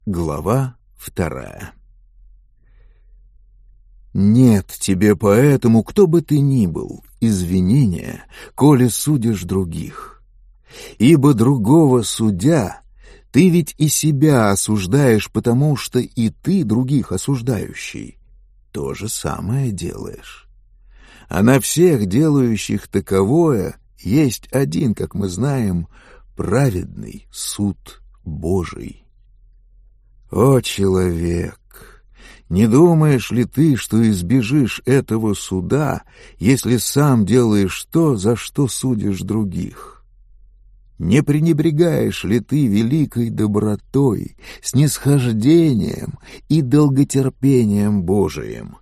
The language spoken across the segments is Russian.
Глава 2. Нет тебе поэтому, кто бы ты ни был, извинения, коли судишь других. Ибо другого судя, ты ведь и себя осуждаешь, потому что и ты других осуждающий то же самое делаешь. А на всех делающих таковое есть один, как мы знаем, праведный суд Божий. О, человек! Не думаешь ли ты, что избежишь этого суда, если сам делаешь то, за что судишь других? Не пренебрегаешь ли ты великой добротой, снисхождением и долготерпением Божиим?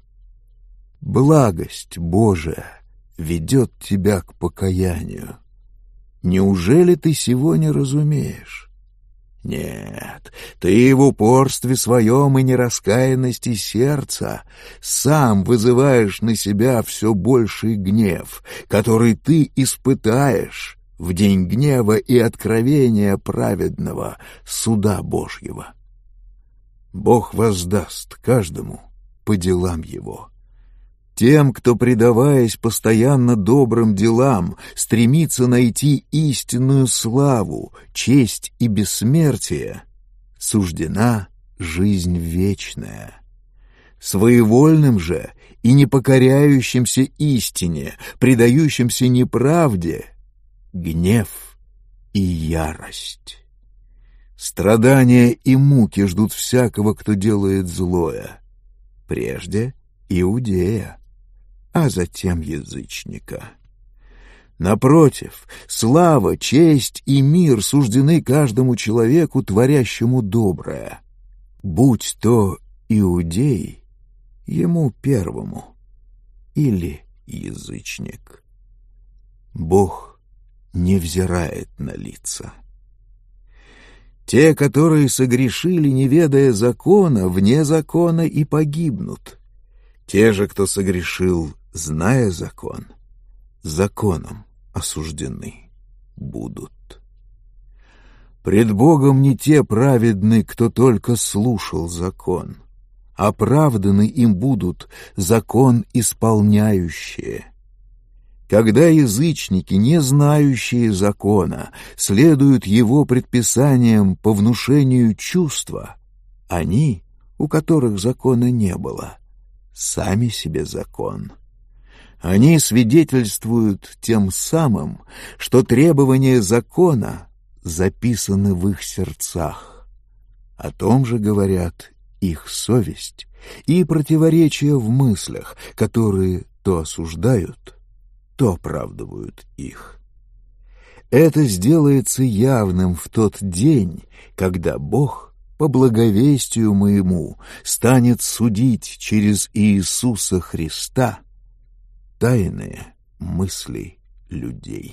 Благость Божия ведет тебя к покаянию. Неужели ты сего не разумеешь? Нет, ты в упорстве своем и нераскаянности сердца сам вызываешь на себя все больший гнев, который ты испытаешь в день гнева и откровения праведного суда Божьего. Бог воздаст каждому по делам его. Тем, кто, предаваясь постоянно добрым делам, стремится найти истинную славу, честь и бессмертие, суждена жизнь вечная. Своевольным же и непокоряющимся истине, предающимся неправде, гнев и ярость. Страдания и муки ждут всякого, кто делает злое, прежде иудея, а затем язычника. Напротив, слава, честь и мир суждены каждому человеку, творящему доброе. Будь то иудей, ему первому, или язычник. Бог не взирает на лица. Те, которые согрешили, не ведая закона, вне закона и погибнут. Те же, кто согрешил, зная закон, законом осуждены будут. Пред Богом не те праведны, кто только слушал закон, оправданы им будут закон исполняющие. Когда язычники, не знающие закона, следуют его предписаниям по внушению чувства, они, у которых закона не было, сами себе закон. Они свидетельствуют тем самым, что требования закона записаны в их сердцах. О том же говорят их совесть и противоречия в мыслях, которые то осуждают, то оправдывают их. Это сделается явным в тот день, когда Бог по благовестию моему станет судить через Иисуса Христа тайные мысли людей.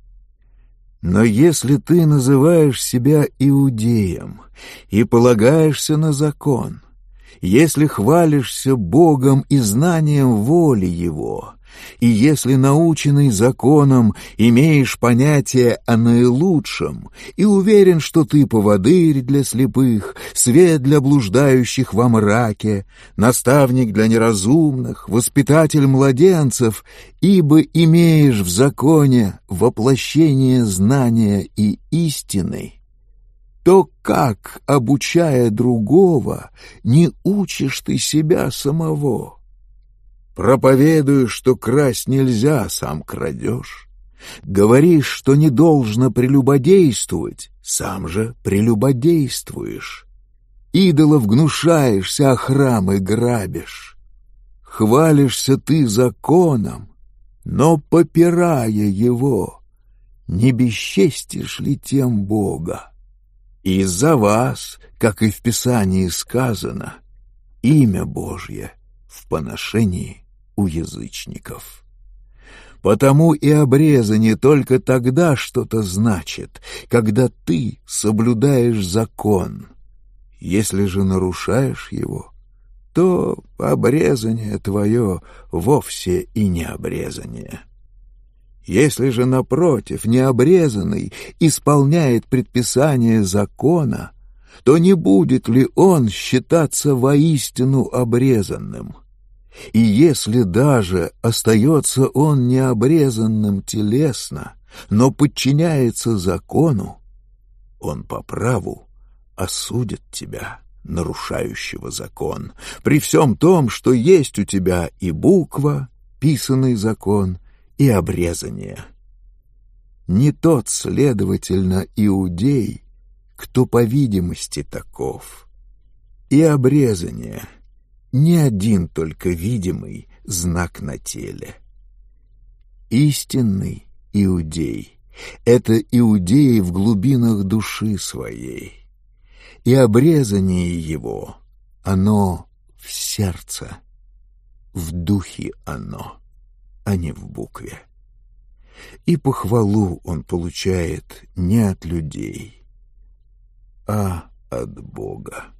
Но если ты называешь себя иудеем и полагаешься на закон, если хвалишься Богом и знанием воли Его, и если, наученный законом, имеешь понятие о наилучшем и уверен, что ты поводырь для слепых, свет для блуждающих во мраке, наставник для неразумных, воспитатель младенцев, ибо имеешь в законе воплощение знания и истины, то как, обучая другого, не учишь ты себя самого? Проповедуешь, что красть нельзя, сам крадешь. Говоришь, что не должно прелюбодействовать, сам же прелюбодействуешь. Идолов гнушаешься, а храмы грабишь. Хвалишься ты законом, но, попирая его, не бесчестишь ли тем Бога? Из-за вас, как и в Писании сказано, имя Божье в поношении у язычников. Потому и обрезание только тогда что-то значит, когда ты соблюдаешь закон. Если же нарушаешь его, то обрезание твое вовсе и не обрезание. Если же, напротив, необрезанный исполняет предписание закона, то не будет ли он считаться воистину обрезанным? И если даже остается он необрезанным телесно, но подчиняется закону, он по праву осудит тебя, нарушающего закон, при всем том, что есть у тебя и буква, писанный закон, и обрезание. Не тот, следовательно, иудей, кто по видимости таков, и обрезание не один только видимый знак на теле. Истинный иудей — это иудей в глубинах души своей, и обрезание его, оно в сердце, в духе оно, а не в букве. И похвалу он получает не от людей, а от Бога.